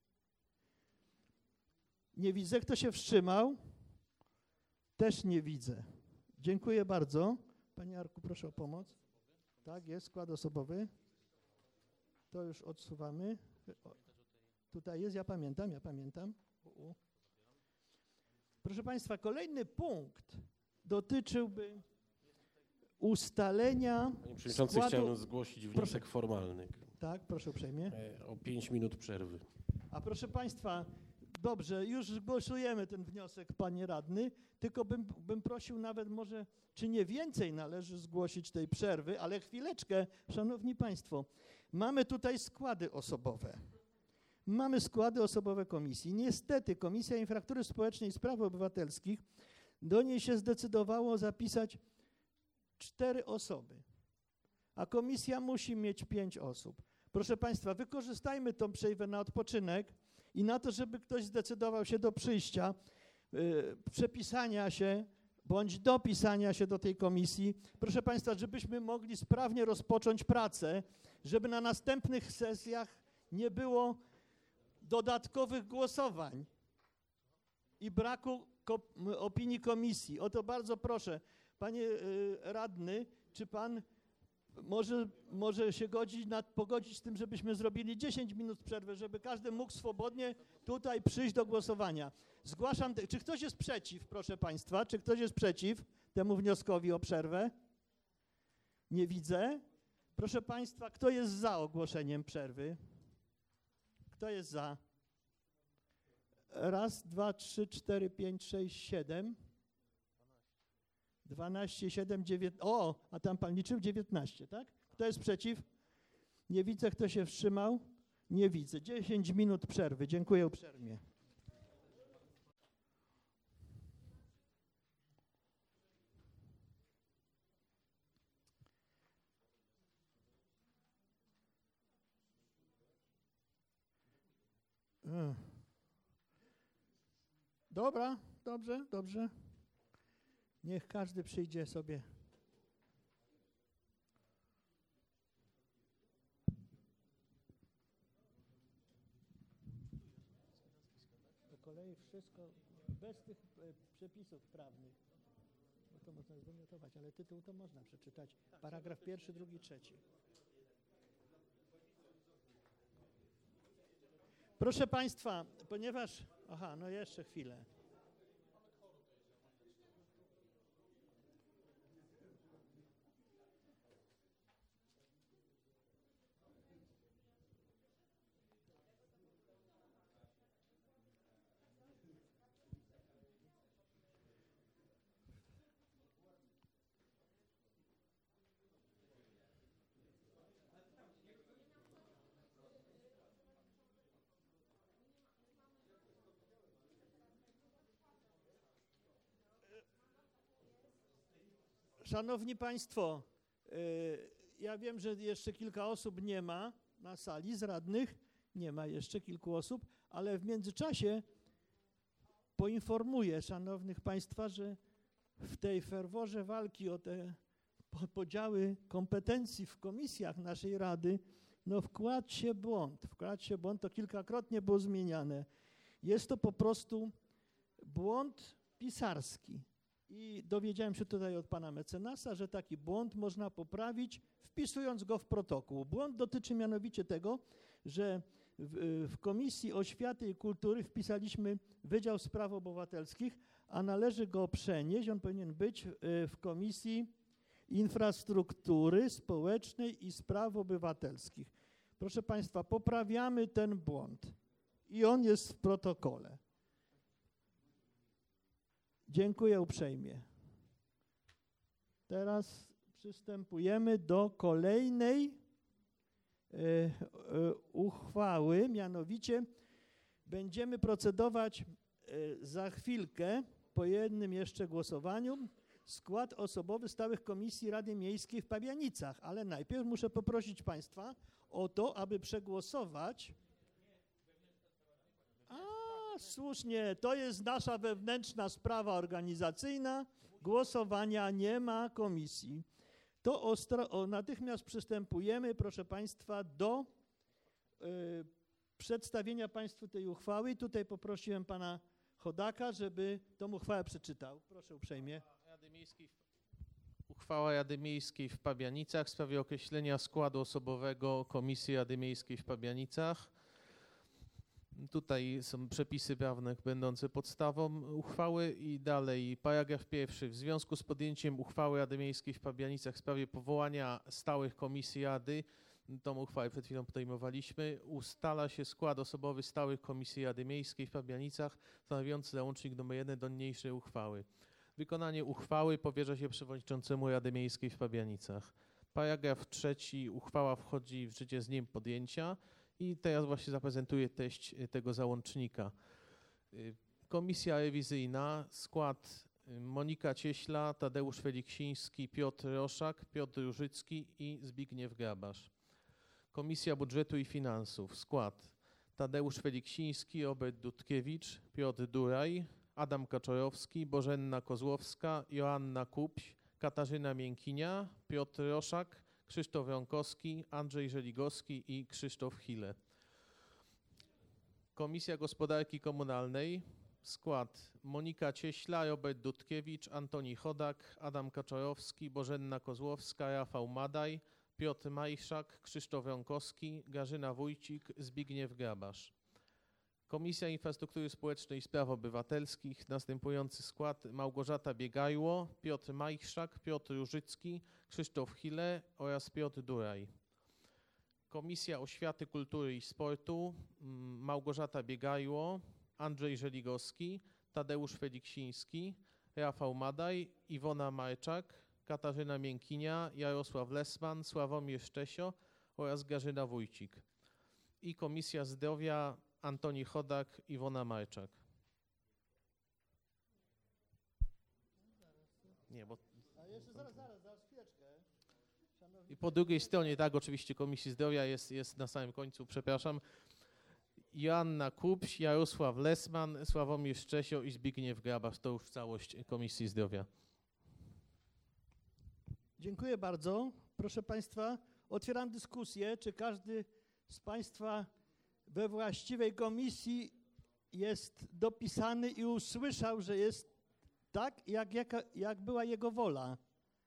Nie widzę. Kto się wstrzymał? Też nie widzę. Dziękuję bardzo. Panie Arku, proszę o pomoc. Tak, jest skład osobowy. To już odsuwamy. O, tutaj jest, ja pamiętam, ja pamiętam. U, u. Proszę Państwa, kolejny punkt dotyczyłby ustalenia Panie Przewodniczący, składu... chciałem zgłosić wniosek proszę. formalny. Tak, proszę uprzejmie. O pięć minut przerwy. A proszę Państwa, dobrze, już głosujemy ten wniosek, Panie Radny, tylko bym, bym prosił nawet może, czy nie więcej należy zgłosić tej przerwy, ale chwileczkę, Szanowni Państwo, mamy tutaj składy osobowe. Mamy składy osobowe komisji. Niestety Komisja Infrastruktury Społecznej i Spraw Obywatelskich, do niej się zdecydowało zapisać cztery osoby, a komisja musi mieć pięć osób. Proszę Państwa, wykorzystajmy tą przerwę na odpoczynek i na to, żeby ktoś zdecydował się do przyjścia, yy, przepisania się bądź dopisania się do tej komisji. Proszę Państwa, żebyśmy mogli sprawnie rozpocząć pracę, żeby na następnych sesjach nie było dodatkowych głosowań i braku ko- opinii komisji. O to bardzo proszę. Panie yy, radny, czy pan może, może się godzi nad, pogodzić z tym, żebyśmy zrobili dziesięć minut przerwy, żeby każdy mógł swobodnie tutaj przyjść do głosowania. Zgłaszam, te, czy ktoś jest przeciw, proszę Państwa, czy ktoś jest przeciw temu wnioskowi o przerwę? Nie widzę. Proszę Państwa, kto jest za ogłoszeniem przerwy? Kto jest za? Raz, dwa, trzy, cztery, pięć, sześć, siedem. dwanaście, siedem, dziewięć. O, a tam pan liczył dziewiętnaście, tak? Kto jest przeciw? Nie widzę. Kto się wstrzymał? Nie widzę. dziesięć minut przerwy. Dziękuję uprzejmie. Dobra, dobrze, dobrze. Niech każdy przyjdzie sobie. Po kolei wszystko, bez tych e, przepisów prawnych. Bo to można zwymiotować, ale tytuł to można przeczytać. Paragraf pierwszy, drugi, trzeci. Proszę Państwa, ponieważ... Aha, no jeszcze chwilę. Szanowni Państwo, y, ja wiem, że jeszcze kilka osób nie ma na sali z radnych, nie ma jeszcze kilku osób, ale w międzyczasie poinformuję szanownych Państwa, że w tej ferworze walki o te podziały kompetencji w komisjach naszej Rady, no wkładł się błąd, wkładł się błąd, to kilkakrotnie było zmieniane. Jest to po prostu błąd pisarski. I dowiedziałem się tutaj od pana mecenasa, że taki błąd można poprawić, wpisując go w protokół. Błąd dotyczy mianowicie tego, że w, w Komisji Oświaty i Kultury wpisaliśmy Wydział Spraw Obywatelskich, a należy go przenieść, on powinien być w Komisji Infrastruktury Społecznej i Spraw Obywatelskich. Proszę Państwa, poprawiamy ten błąd i on jest w protokole. Dziękuję uprzejmie. Teraz przystępujemy do kolejnej e, e, uchwały, mianowicie będziemy procedować e, za chwilkę po jednym jeszcze głosowaniu skład osobowy stałych komisji Rady Miejskiej w Pabianicach, ale najpierw muszę poprosić Państwa o to, aby przegłosować. A, słusznie, to jest nasza wewnętrzna sprawa organizacyjna, głosowania nie ma komisji. To ostro, o, natychmiast przystępujemy, proszę Państwa, do y, przedstawienia Państwu tej uchwały i tutaj poprosiłem Pana Chodaka, żeby tą uchwałę przeczytał. Proszę uprzejmie. Rady Miejskiej, uchwała Rady Miejskiej w Pabianicach w sprawie określenia składu osobowego Komisji Rady Miejskiej w Pabianicach. Tutaj są przepisy prawne będące podstawą uchwały i dalej paragraf pierwszy. W związku z podjęciem uchwały Rady Miejskiej w Pabianicach w sprawie powołania stałych komisji Rady, tą uchwałę przed chwilą podejmowaliśmy, ustala się skład osobowy stałych komisji Rady Miejskiej w Pabianicach stanowiący załącznik nr jeden do niniejszej uchwały. Wykonanie uchwały powierza się przewodniczącemu Rady Miejskiej w Pabianicach. Paragraf trzeci. Uchwała wchodzi w życie z dniem podjęcia i teraz właśnie zaprezentuję treść tego załącznika. Komisja rewizyjna, skład Monika Cieśla, Tadeusz Feliksiński, Piotr Roszak, Piotr Różycki i Zbigniew Grabarz. Komisja Budżetu i Finansów, skład Tadeusz Feliksiński, Robert Dudkiewicz, Piotr Duraj, Adam Kaczorowski, Bożenna Kozłowska, Joanna Kupś, Katarzyna Miękinia, Piotr Roszak, Krzysztof Ronkowski, Andrzej Żeligowski i Krzysztof Hille. Komisja Gospodarki Komunalnej, skład Monika Cieśla, Robert Dudkiewicz, Antoni Chodak, Adam Kaczorowski, Bożenna Kozłowska, Rafał Madaj, Piotr Majszak, Krzysztof Ronkowski, Grażyna Wójcik, Zbigniew Grabarz. Komisja Infrastruktury Społecznej i Spraw Obywatelskich, następujący skład Małgorzata Biegajło, Piotr Majszak, Piotr Różycki, Krzysztof Hille oraz Piotr Duraj. Komisja Oświaty, Kultury i Sportu Małgorzata Biegajło, Andrzej Żeligowski, Tadeusz Feliksiński, Rafał Madaj, Iwona Marczak, Katarzyna Miękinia, Jarosław Lesman, Sławomir Szczesio oraz Grażyna Wójcik. I Komisja Zdrowia Antoni Chodak, Iwona Marczak. Nie, bo... A jeszcze zaraz, zaraz, zaraz chwileczkę. Szanowni I po drugiej stronie, tak, oczywiście Komisji Zdrowia jest, jest na samym końcu, przepraszam. Joanna Kupś, Jarosław Lesman, Sławomir Szczesio i Zbigniew Grabarz. To już całość Komisji Zdrowia. Dziękuję bardzo. Proszę Państwa, otwieram dyskusję. Czy każdy z Państwa we właściwej komisji jest dopisany i usłyszał, że jest tak, jak, jak, jak była jego wola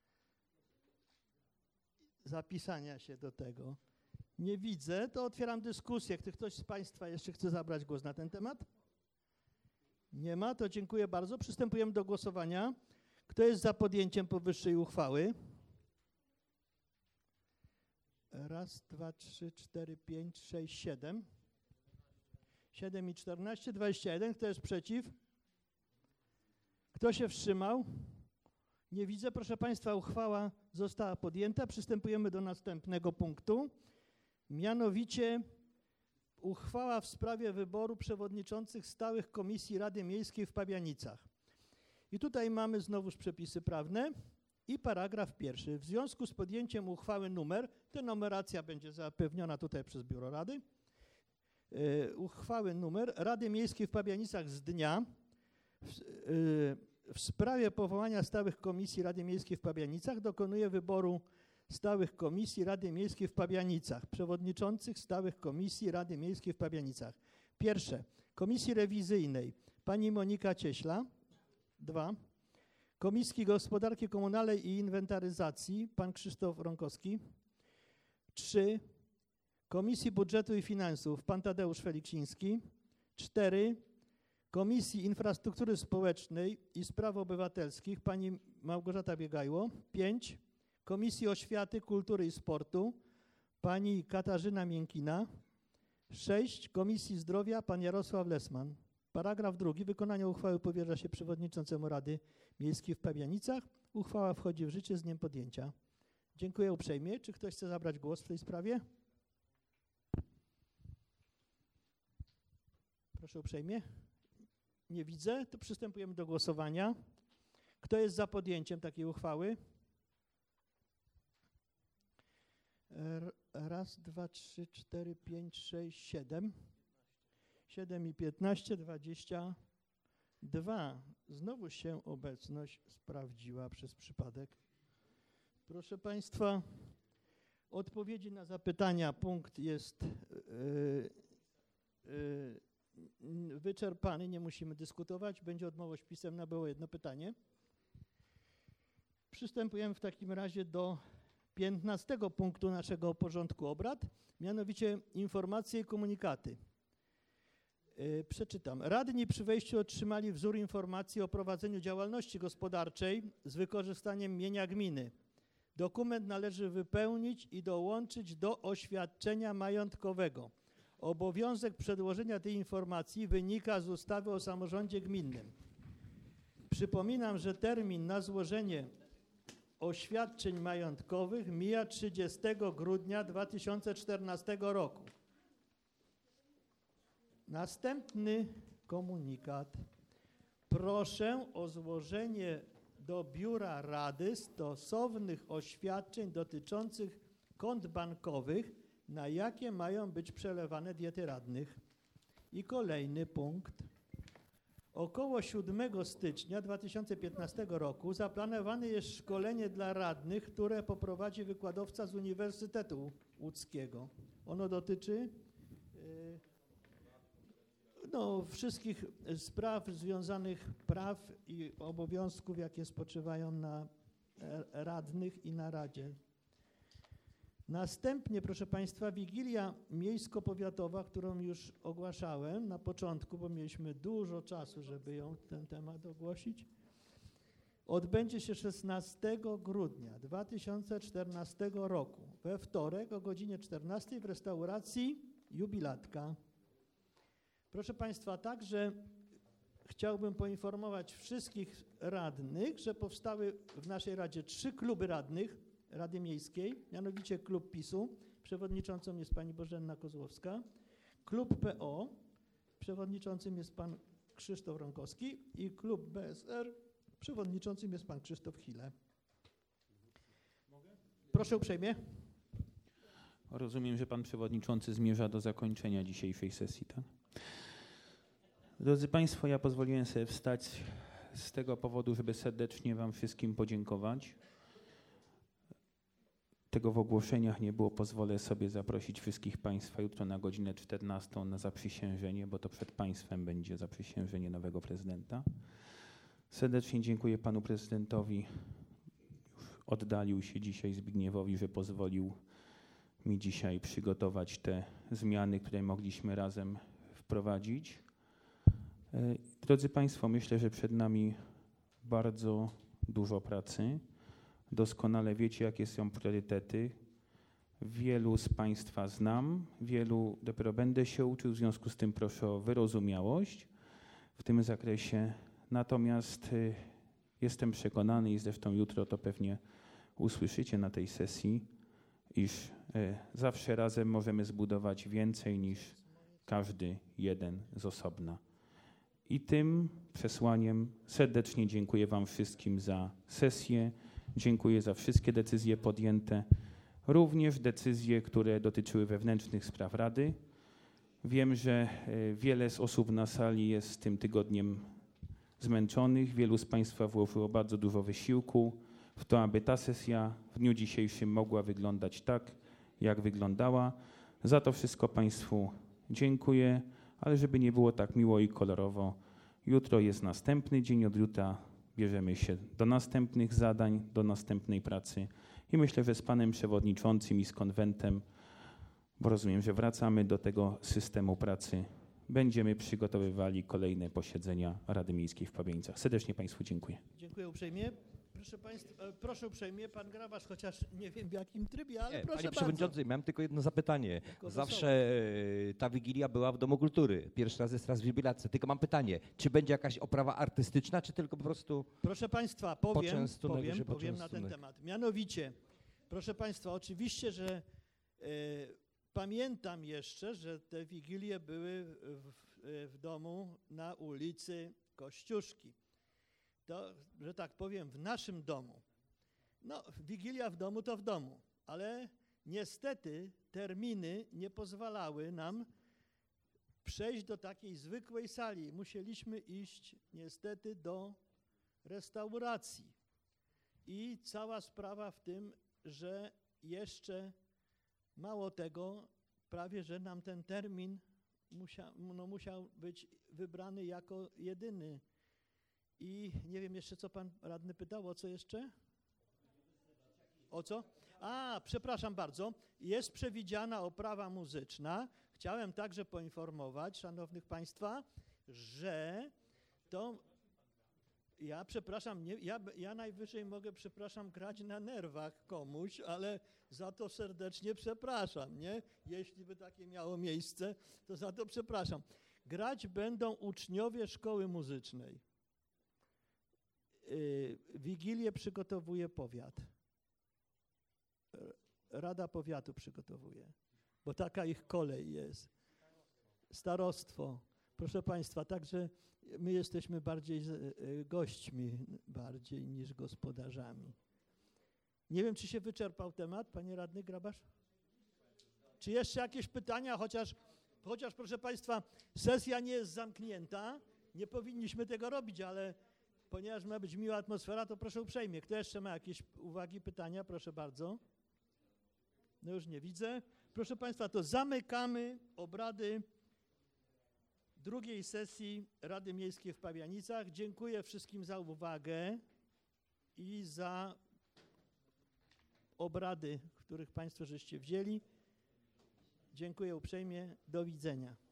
zapisania się do tego? Nie widzę, to otwieram dyskusję. Czy ktoś z Państwa jeszcze chce zabrać głos na ten temat? Nie ma, to dziękuję bardzo. Przystępujemy do głosowania. Kto jest za podjęciem powyższej uchwały? Raz, dwa, trzy, cztery, pięć, sześć, siedem. siedem i czternaście, dwadzieścia jeden. Kto jest przeciw? Kto się wstrzymał? Nie widzę. Proszę Państwa, uchwała została podjęta. Przystępujemy do następnego punktu. Mianowicie uchwała w sprawie wyboru przewodniczących stałych komisji Rady Miejskiej w Pabianicach. I tutaj mamy znowuż przepisy prawne I paragraf pierwszy. W związku z podjęciem uchwały numer, ta numeracja będzie zapewniona tutaj przez Biuro Rady, yy, uchwały numer Rady Miejskiej w Pabianicach z dnia w, yy, w sprawie powołania stałych komisji Rady Miejskiej w Pabianicach dokonuje wyboru stałych komisji Rady Miejskiej w Pabianicach, przewodniczących stałych komisji Rady Miejskiej w Pabianicach. Pierwsze, Komisji Rewizyjnej pani Monika Cieśla. Dwa, Komisji Gospodarki Komunalnej i Inwentaryzacji pan Krzysztof Ronkowski. Trzy, Komisji Budżetu i Finansów pan Tadeusz Feliksiński. Cztery, Komisji Infrastruktury Społecznej i Spraw Obywatelskich pani Małgorzata Biegajło. Pięć, Komisji Oświaty, Kultury i Sportu pani Katarzyna Miękina. Sześć, Komisji Zdrowia pan Jarosław Lesman. Paragraf drugi. Wykonanie uchwały powierza się przewodniczącemu Rady Miejskiej w Pabianicach. Uchwała wchodzi w życie z dniem podjęcia. Dziękuję uprzejmie. Czy ktoś chce zabrać głos w tej sprawie? Proszę uprzejmie. Nie widzę. To przystępujemy do głosowania. Kto jest za podjęciem takiej uchwały? Raz, dwa, trzy, cztery, pięć, sześć, siedem. Siedem i piętnaście, dwadzieścia dwa. Znowu się obecność sprawdziła przez przypadek. Proszę Państwa, odpowiedzi na zapytania. Punkt jest yy, yy, wyczerpany, nie musimy dyskutować. Będzie odpowiedź pisemna, było jedno pytanie. Przystępujemy w takim razie do piętnastego punktu naszego porządku obrad, mianowicie informacje i komunikaty. Yy, przeczytam. Radni przy wejściu otrzymali wzór informacji o prowadzeniu działalności gospodarczej z wykorzystaniem mienia gminy. Dokument należy wypełnić i dołączyć do oświadczenia majątkowego. Obowiązek przedłożenia tej informacji wynika z ustawy o samorządzie gminnym. Przypominam, że termin na złożenie oświadczeń majątkowych mija trzydziestego grudnia dwa tysiące czternastego roku. Następny komunikat. Proszę o złożenie do Biura Rady stosownych oświadczeń dotyczących kont bankowych, na jakie mają być przelewane diety radnych. I kolejny punkt. Około siódmego stycznia dwa tysiące piętnastego roku zaplanowane jest szkolenie dla radnych, które poprowadzi wykładowca z Uniwersytetu Łódzkiego. Ono dotyczy yy, no, wszystkich spraw związanych, praw i obowiązków, jakie spoczywają na radnych i na Radzie. Następnie, proszę Państwa, Wigilia Miejsko-Powiatowa, którą już ogłaszałem na początku, bo mieliśmy dużo czasu, żeby ją, ten temat ogłosić, odbędzie się szesnastego grudnia dwa tysiące czternastego roku, we wtorek o godzinie czternastej w restauracji Jubilatka. Proszę Państwa, także chciałbym poinformować wszystkich radnych, że powstały w naszej Radzie trzy kluby radnych Rady Miejskiej, mianowicie klub PiSu, przewodniczącą jest pani Bożenna Kozłowska, klub P O, przewodniczącym jest pan Krzysztof Ronkowski i klub B S R, przewodniczącym jest pan Krzysztof Chile. Proszę uprzejmie. Rozumiem, że pan przewodniczący zmierza do zakończenia dzisiejszej sesji, tak? Drodzy Państwo, ja pozwoliłem sobie wstać z tego powodu, żeby serdecznie wam wszystkim podziękować. Tego w ogłoszeniach nie było, pozwolę sobie zaprosić wszystkich Państwa jutro na godzinę czternastą na zaprzysiężenie, bo to przed Państwem będzie zaprzysiężenie nowego prezydenta. Serdecznie dziękuję Panu Prezydentowi, już oddalił się dzisiaj Zbigniewowi, że pozwolił mi dzisiaj przygotować te zmiany, które mogliśmy razem wprowadzić. Drodzy Państwo, myślę, że przed nami bardzo dużo pracy. Doskonale wiecie, jakie są priorytety. Wielu z Państwa znam, wielu dopiero będę się uczył, w związku z tym proszę o wyrozumiałość w tym zakresie. Natomiast y, jestem przekonany i zresztą jutro to pewnie usłyszycie na tej sesji, iż y, zawsze razem możemy zbudować więcej niż każdy jeden z osobna. I tym przesłaniem serdecznie dziękuję Wam wszystkim za sesję. Dziękuję za wszystkie decyzje podjęte, również decyzje, które dotyczyły wewnętrznych spraw Rady. Wiem, że e, wiele z osób na sali jest tym tygodniem zmęczonych. Wielu z Państwa włożyło bardzo dużo wysiłku w to, aby ta sesja w dniu dzisiejszym mogła wyglądać tak, jak wyglądała. Za to wszystko Państwu dziękuję, ale żeby nie było tak miło i kolorowo, jutro jest następny dzień, od jutra bierzemy się do następnych zadań, do następnej pracy i myślę, że z Panem Przewodniczącym i z Konwentem, bo rozumiem, że wracamy do tego systemu pracy, będziemy przygotowywali kolejne posiedzenia Rady Miejskiej w Pabianicach. Serdecznie Państwu dziękuję. Dziękuję uprzejmie. Proszę Państwa, e, proszę uprzejmie, Pan Grabarz, chociaż nie wiem w jakim trybie, ale Nie, proszę Panie bardzo. Przewodniczący, miałem tylko jedno zapytanie. Jako Zawsze e, ta Wigilia była w Domu Kultury. Pierwszy raz jest raz w jubilacji. Tylko mam pytanie, czy będzie jakaś oprawa artystyczna, czy tylko po prostu... Proszę Państwa, powiem, Poczęstunek, powiem, że powiem na ten poczęstunek. temat. Mianowicie, proszę Państwa, oczywiście, że e, pamiętam jeszcze, że te Wigilie były w, w domu na ulicy Kościuszki. To, że tak powiem, w naszym domu. No, Wigilia w domu to w domu, ale niestety terminy nie pozwalały nam przejść do takiej zwykłej sali. Musieliśmy iść niestety do restauracji. I cała sprawa w tym, że jeszcze mało tego, prawie że nam ten termin musiał, no, musiał być wybrany jako jedyny. I nie wiem jeszcze, co pan radny pytał, o co jeszcze? O co? A, przepraszam bardzo. Jest przewidziana oprawa muzyczna. Chciałem także poinformować, szanownych państwa, że to... Ja przepraszam, nie, ja, ja najwyżej mogę, przepraszam, grać na nerwach komuś, ale za to serdecznie przepraszam, nie? Jeśli by takie miało miejsce, to za to przepraszam. Grać będą uczniowie szkoły muzycznej. Yy, Wigilię przygotowuje powiat. Rada Powiatu przygotowuje, bo taka ich kolej jest. Starostwo. Proszę Państwa, także my jesteśmy bardziej gośćmi bardziej niż gospodarzami. Nie wiem, czy się wyczerpał temat, panie radny Grabarz? Czy jeszcze jakieś pytania, chociaż, chociaż proszę Państwa, sesja nie jest zamknięta, nie powinniśmy tego robić, ale ponieważ ma być miła atmosfera, to proszę uprzejmie. Kto jeszcze ma jakieś uwagi, pytania? Proszę bardzo. No już nie widzę. Proszę Państwa, to zamykamy obrady drugiej sesji Rady Miejskiej w Pabianicach. Dziękuję wszystkim za uwagę i za obrady, w których Państwo żeście wzięli. Dziękuję uprzejmie. Do widzenia.